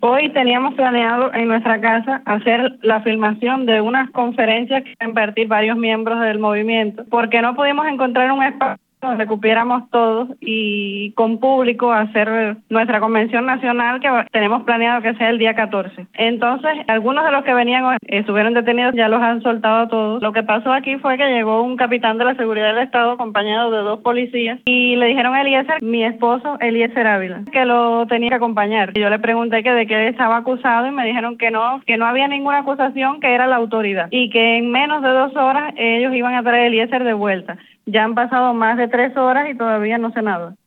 Hoy teníamos planeado en nuestra casa hacer la filmación de unas conferencias que impartir varios miembros del movimiento, porque no pudimos encontrar un espacio donde cupiéramos todos y con público hacer nuestra convención nacional que tenemos planeado que sea el día 14. Entonces, algunos de los que venían hoy estuvieron detenidos, ya los han soltado a todos. Lo que pasó aquí fue que llegó un capitán de la seguridad del Estado acompañado de 2 policías y le dijeron a Eliezer, mi esposo Eliezer Ávila, que lo tenía que acompañar. Y yo le pregunté que de qué estaba acusado y me dijeron que no había ninguna acusación, que era la autoridad y que en menos de 2 horas ellos iban a traer a Eliezer de vuelta. Ya han pasado más de 3 horas y todavía no sé nada.